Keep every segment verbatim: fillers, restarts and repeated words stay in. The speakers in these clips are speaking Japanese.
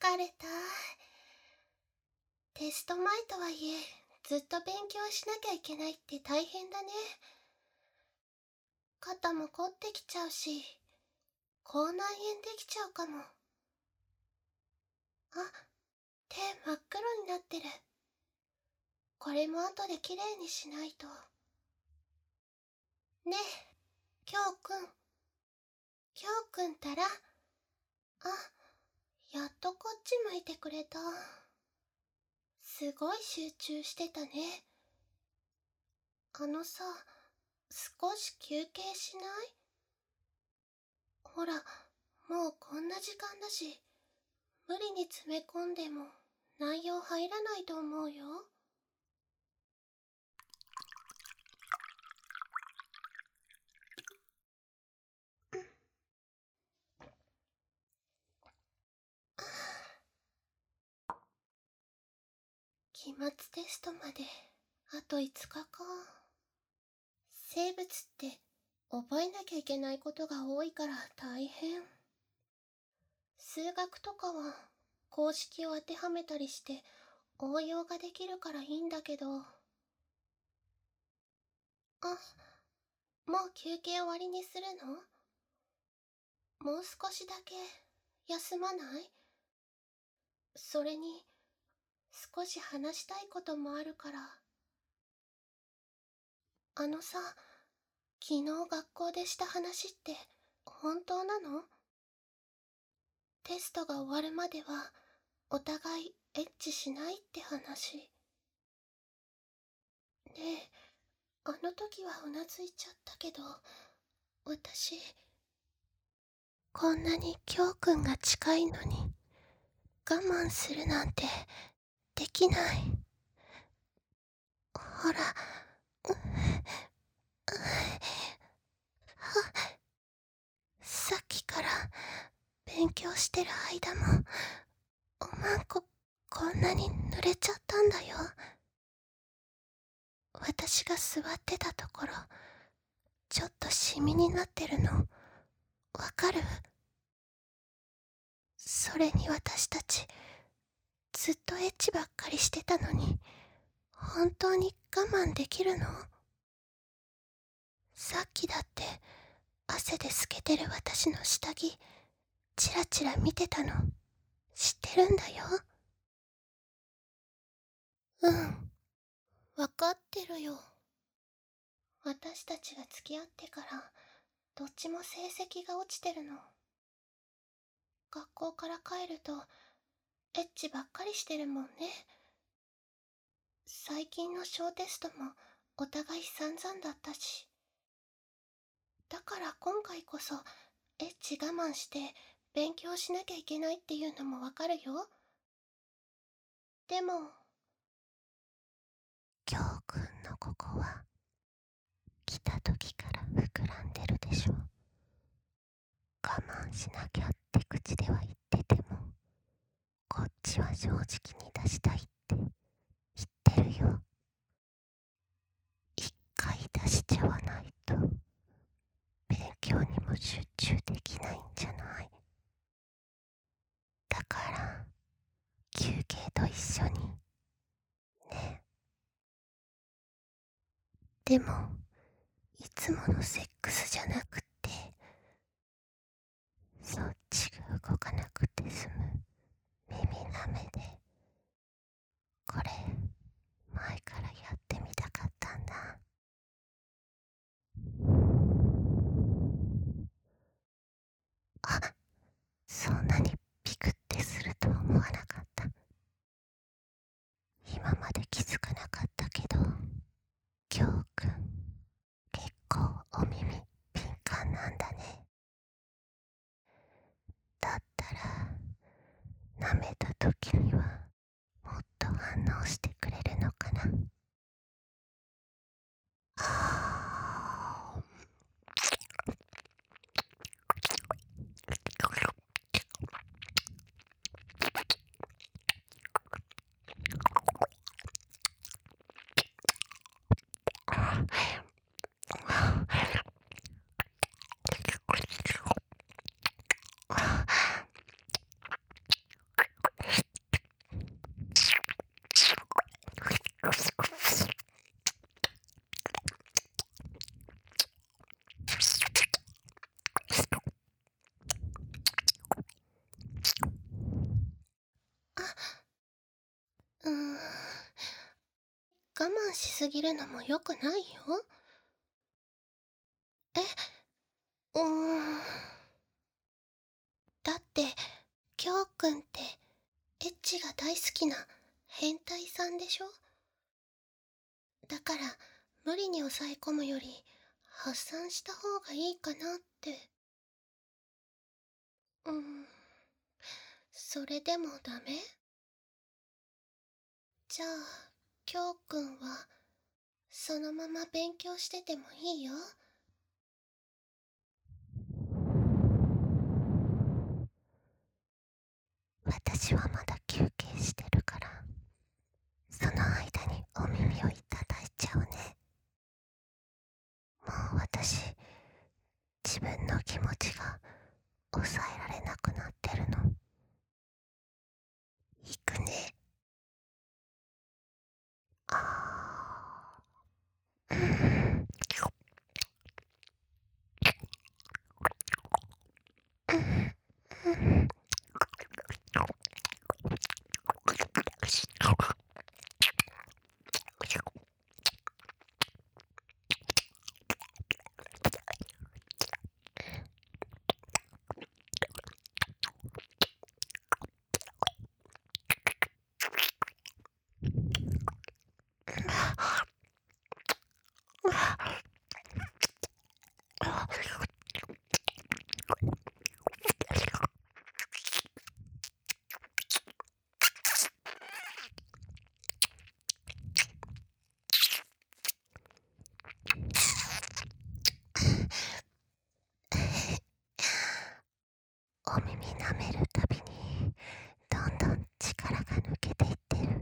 疲れた。テスト前とはいえ、ずっと勉強しなきゃいけないって大変だね。肩も凝ってきちゃうし、口内炎できちゃうかも。あ、手真っ黒になってる。これも後できれいにしないと。ねえ、京くん。京くんたら。あ、やっとこっち向いてくれた。すごい集中してたね。あのさ、少し休憩しない？ほら、もうこんな時間だし、無理に詰め込んでも内容入らないと思うよ。期末テストまであといつかか。生物って覚えなきゃいけないことが多いから大変。数学とかは公式を当てはめたりして応用ができるからいいんだけど。あ、もう休憩終わりにするの？もう少しだけ休まない？それに少し話したいこともあるから。あのさ、昨日学校でした話って本当なの？テストが終わるまではお互いエッチしないって話。ねえ、あの時はうなずいちゃったけど、私、こんなに京くんが近いのに我慢するなんてできない。ほら、うっさっきから勉強してる間もおまんここんなに濡れちゃったんだよ。私が座ってたところちょっとシミになってるのわかる？それに私たちずっとエッチばっかりしてたのに本当に我慢できるの？さっきだって汗で透けてる私の下着チラチラ見てたの知ってるんだよ。うん、わかってるよ。私たちが付き合ってからどっちも成績が落ちてるの。学校から帰るとエッチばっかりしてるもんね。最近の小テストもお互い散々だったし。だから今回こそエッチ我慢して勉強しなきゃいけないっていうのもわかるよ。でも京くんのここは来た時から膨らんでるでしょ。我慢しなきゃって口では言っててもこっちは正直に出したいって言ってるよ。一回出しちゃわないと勉強にも集中できないんじゃない？だから休憩と一緒にね。でもいつものセックスじゃなくってそっちが動かなくて済む耳なめで、これ前からやってみたかったんだ。あ、そんなにピクってするとは思わなかった。今まで気づかなかったけど京くん結構お耳敏感なんだね。だったら舐めた時にはもっと反応してくれるのかな。あ我慢しすぎるのも良くないよ。え、うーん。だって、きょうくんって、エッチが大好きな変態さんでしょ？だから、無理に抑え込むより、発散した方がいいかなって。うーん。それでもダメ？じゃあ、きょうくんは、そのまま勉強しててもいいよ。私はまだ休憩してるから、その間にお耳をいただいちゃうね。もう私、自分の気持ちが抑えられなくなってるの。いくね。あー。うん。お耳舐めるたびにどんどん力が抜けていってる。も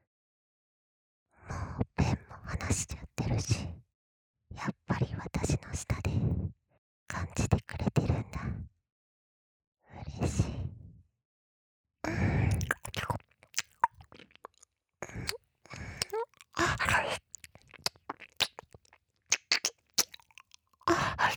うペンも離しちゃってるし、やっぱり私の舌で感じてくれてるんだ。嬉しい。うん。ああ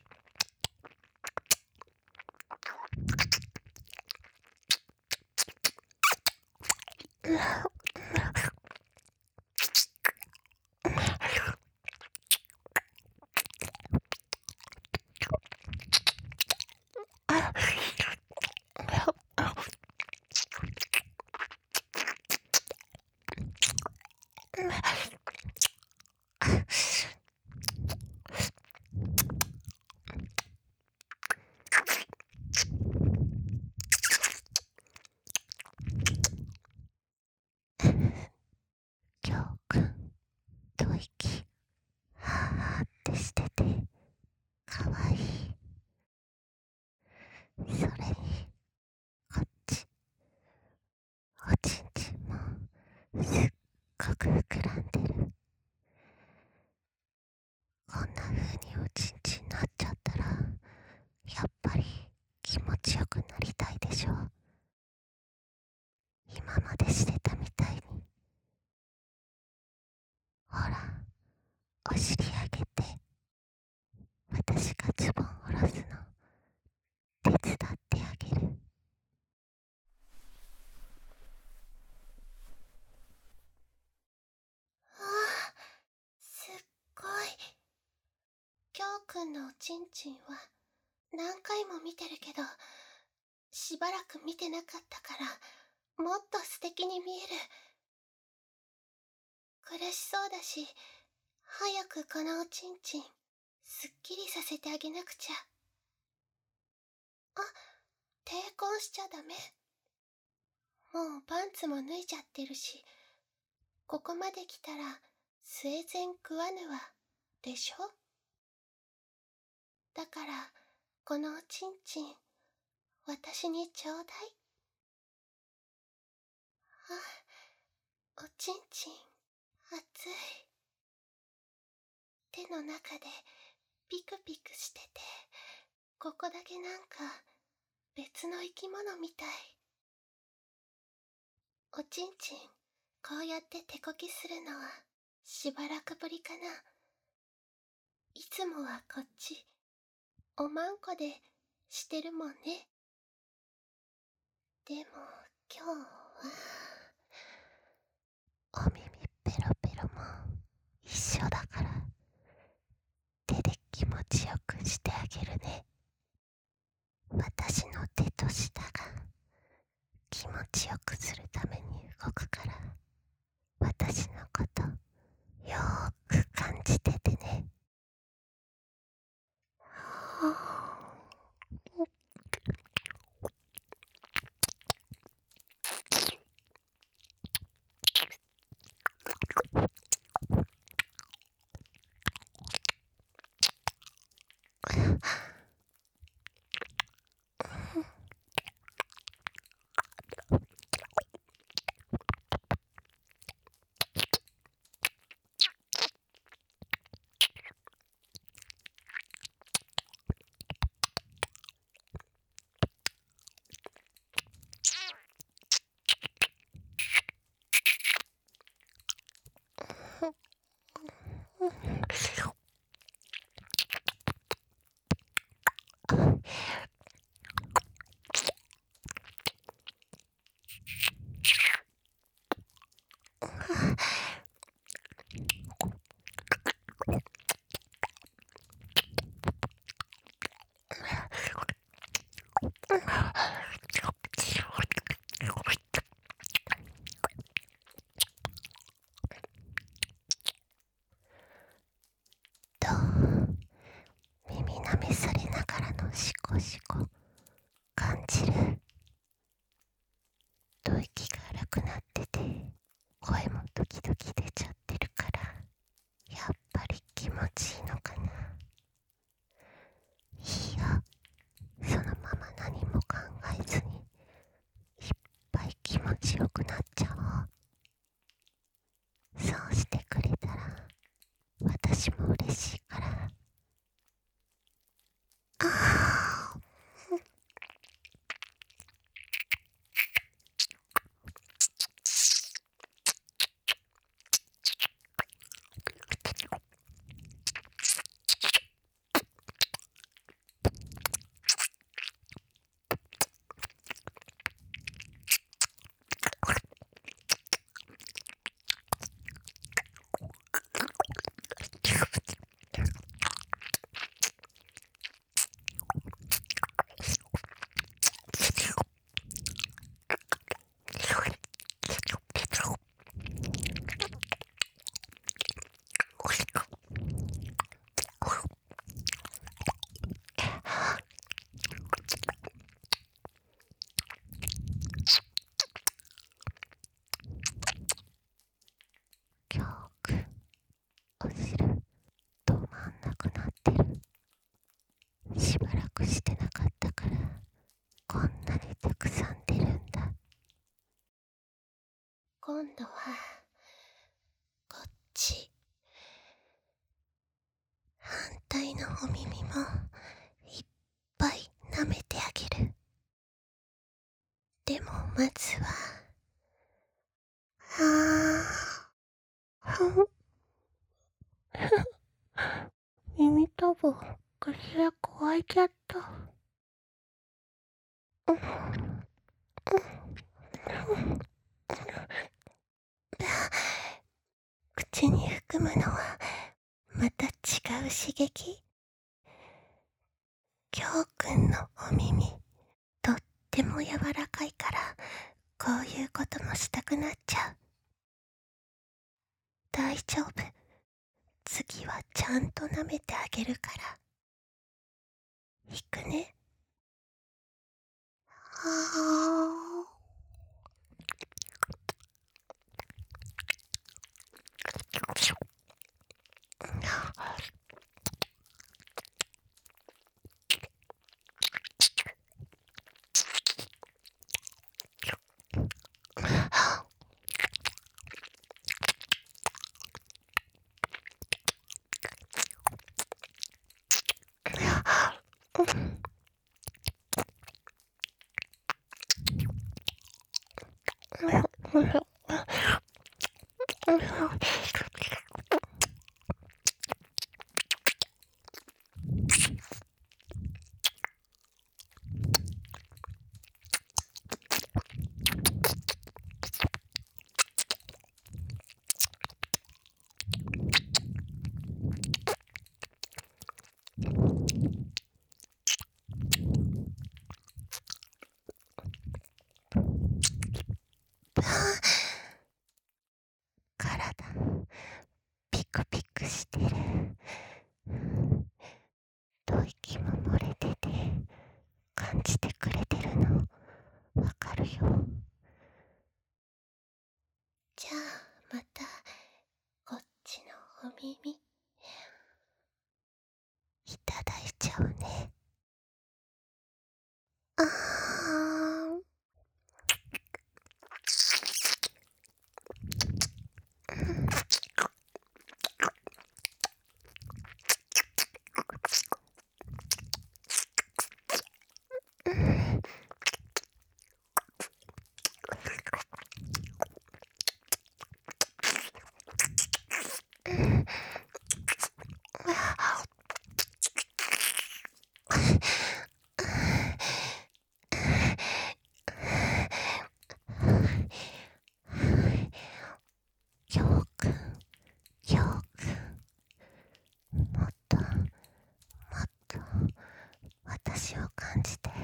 きょうくん、吐息、はーってしてて、かわいい。それに、こっち、おちんちんも、すっごく膨らんでる。こんな風におちんちんなっちゃったら、やっぱり気持ちよくなりたいでしょ。今までしてたみたいに。ほら、お尻上げて、私がズボン下ろすの手伝ってあげる。ああ、すっごい。きょうくんのおちんちんは何回も見てるけど、しばらく見てなかったから、もっと素敵に見える。苦しそうだし、早くこのおちんちん、すっきりさせてあげなくちゃ。あ、抵抗しちゃダメ。もうパンツも脱いじゃってるし、ここまで来たら、生前食わぬわ、でしょ？だから、このおちんちん、私にちょうだい。あ、おちんちん、熱い。手の中でピクピクしてて、ここだけなんか別の生き物みたい。おちんちん、こうやって手こきするのはしばらくぶりかな。いつもはこっち、おまんこでしてるもんね。でも今日は、お耳ペロペロもくするために動くから、私のことよーく感じててね。はあと、耳舐めされながらのシコシコ感じる。と息が荒くなってて、声も時々出ちゃってるから、やっぱり気持ちいいのかな。いいや、そのまま何も考えずにいっぱい気持ちよくなっちゃおう。そうしてくれたら私も嬉しいから。ああ今日お汁止まんなくなってる。しばらくしてなかったからこんなにたくさん出るんだ。今度はこっち、反対のお耳もいっぱい舐めてあげる。でもまずははあふん耳たぶ口が乾いちゃった。うんうん口に含むのはまた違う刺激。きょうくんのお耳とっても柔らかいから、こういうこともしたくなっちゃう。大丈夫、次はちゃんと舐めてあげるから。いくね。はあだ。ピクピクしてる。吐息も漏れてて感じてくれてるのわかるよ。じゃあまたこっちのお耳いただいちゃうね。あーよーくん、よーくん、もっともっと私を感じて。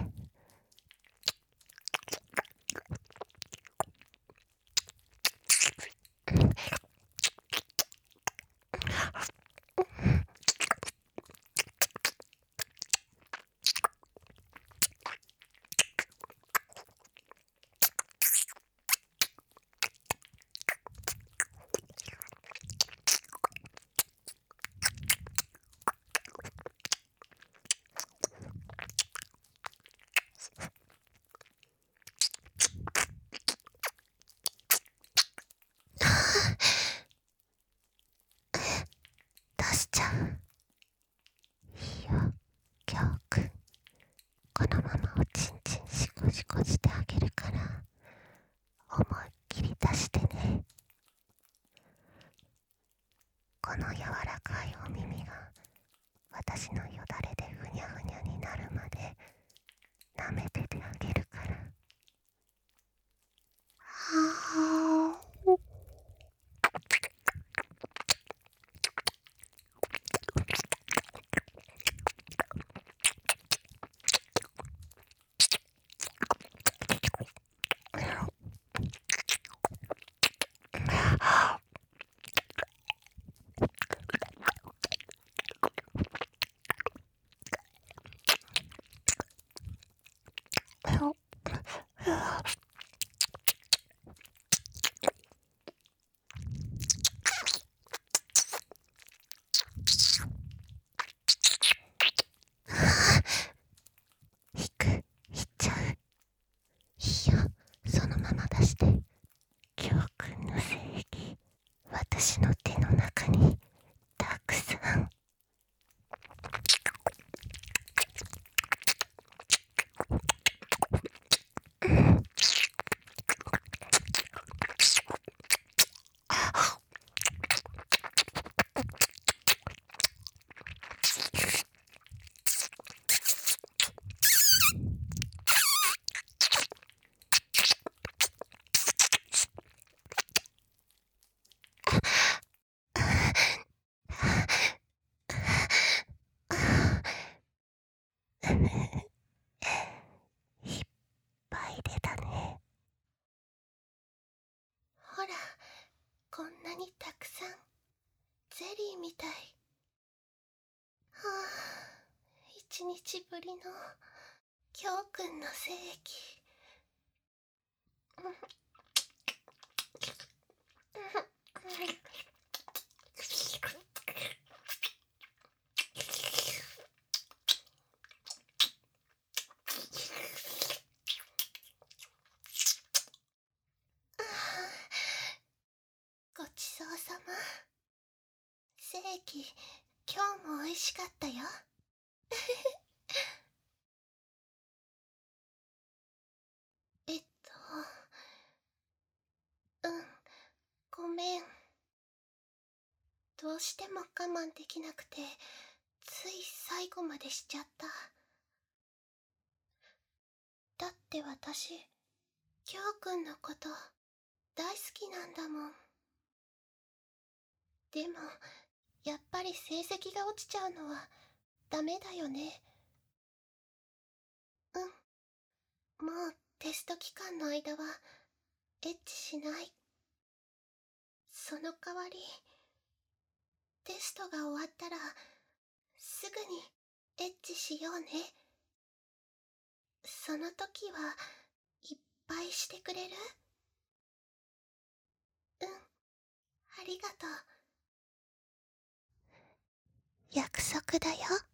出しちゃう。いいよ、きょうくん。このままおちんちんシコシコしてあげるから思いっきり出してね。この柔らかいお耳が私のよだれでふにゃふにゃになるまで舐めててあげるから。はー引く、引っちゃう。いいよ、そのまま出して。きょうくんの精液私の手の中にたくさん。いっぱい出たね。ほら、こんなにたくさん。ゼリーみたい。はあ、一日ぶりのきょうくんの精液。ごちそうさま。精液、今日も美味しかったよ。えっと、うん、ごめん。どうしても我慢できなくて、つい最後までしちゃった。だって私、きょうくんのこと大好きなんだもん。でも、やっぱり成績が落ちちゃうのはダメだよね。うん、もうテスト期間の間はエッチしない。 その代わり、テストが終わったらすぐにエッチしようね。その時はいっぱいしてくれる？うん、ありがとう。約束だよ。